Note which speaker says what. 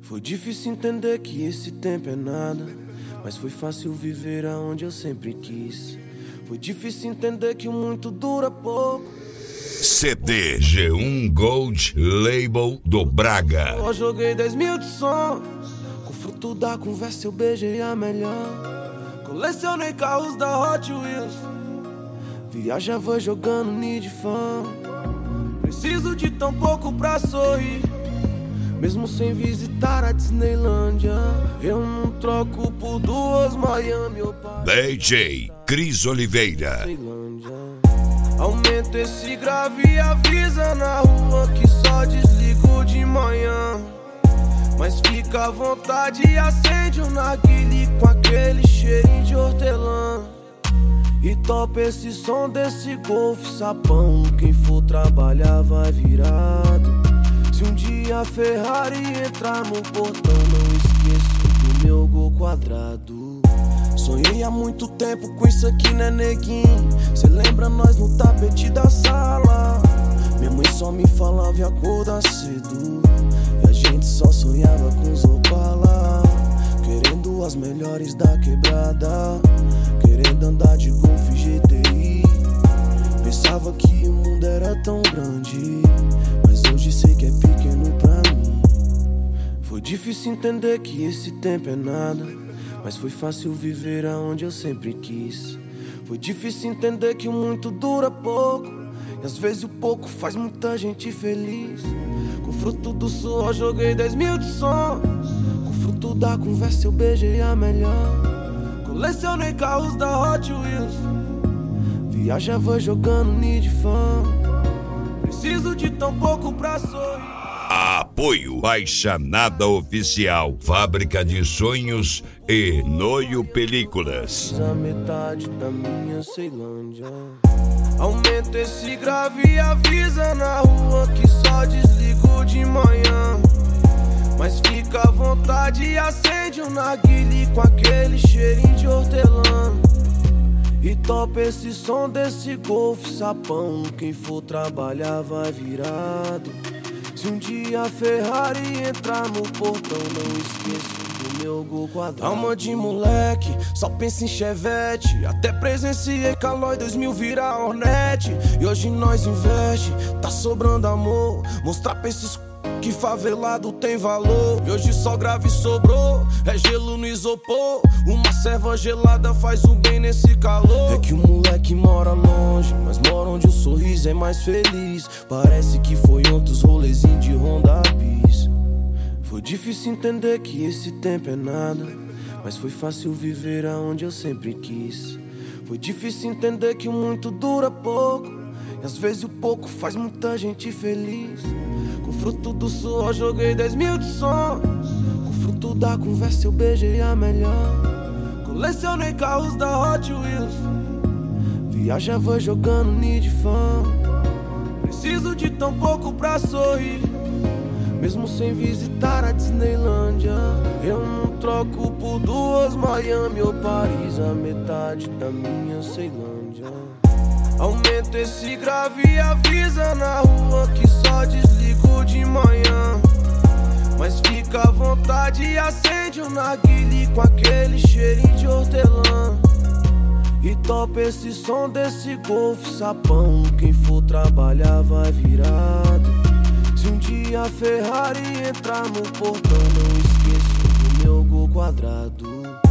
Speaker 1: Foi difícil entender que esse tempo é nada, mas foi fácil viver aonde eu sempre quis. Foi difícil entender que o muito dura pouco.
Speaker 2: CD G1 Gold Label do Braga.
Speaker 1: Eu joguei 10 mil de sons, com fruto da conversa eu beijei a melhor. Colecionei carros da Hot Wheels, viajava jogando Need Fan. Preciso de tão pouco pra sorrir, mesmo sem visitar a Disneylândia. Eu não troco por duas Miami ou Paris.
Speaker 2: DJ Cris Oliveira.
Speaker 1: Aumenta esse grave e avisa na rua que só desligo de manhã. Mas fica à vontade e acende um narguile com aquele cheirinho de hortelã. E topa esse som desse Golf sapão. Quem for trabalhar vai virado. Se um dia a Ferrari entrar no portão, não esqueço do meu Gol quadrado. Sonhei há muito tempo com isso aqui, né, neguinho? Cê lembra nós no tapete da sala? Minha mãe só me falava e acordar cedo, e a gente só sonhava com os Opala. Querendo as melhores da quebrada, querendo andar de Golf GTI. Pensava que o mundo era tão grande, mas hoje sei que é pequeno pra mim. Foi difícil entender que esse tempo é nada, mas foi fácil viver aonde eu sempre quis. Foi difícil entender que o muito dura pouco, e às vezes o pouco faz muita gente feliz. Com fruto do suor joguei 10 mil de sons, com fruto da conversa eu beijei a melhor. Colecionei carros da Hot Wheels, viajava jogando Need Fan. Preciso de tão pouco pra sorrir.
Speaker 2: Apoio Baixa Nada Oficial, Fábrica de Sonhos e Noio Películas.
Speaker 1: A metade da minha Ceilândia. Aumenta esse grave e avisa na rua que só desligo de manhã. Mas fica à vontade e acende um narguile com aquele cheirinho de hortelã. E topa esse som desse Golf sapão. Quem for trabalhar vai virado. Se um dia a Ferrari entrar no portão, não esqueço do meu Gol quadrado. Alma de moleque, só pensa em Chevette. Até presenciei Calói 2000 virar Hornet. E hoje nós investe, tá sobrando amor. Mostrar pra esses que favelado tem valor. E hoje só grave sobrou, é gelo no isopor. Uma serva gelada faz um bem nesse calor. É que o moleque mora longe, mas mora onde o sorriso é mais feliz. Parece que foi ontem os rolezinhos de Honda Bis. Foi difícil entender que esse tempo é nada, mas foi fácil viver aonde eu sempre quis. Foi difícil entender que o muito dura pouco, e às vezes o pouco faz muita gente feliz. Com fruto do suor joguei 10 mil de sons, com fruto da conversa eu beijei a melhor. Colecionei carros da Hot Wheels, viajava jogando Need Fan. Preciso de tão pouco pra sorrir, mesmo sem visitar a Disneylândia. Eu não troco por duas Miami ou Paris, a metade da minha Ceilândia. Aumenta esse grave e avisa na rua que só desligo de manhã. Mas fica à vontade e acende um narguile com aquele cheirinho de hortelã. E topa esse som desse Golf sapão. Quem for trabalhar vai virado. Se um dia a Ferrari entrar no portão, não esqueço do meu Gol quadrado.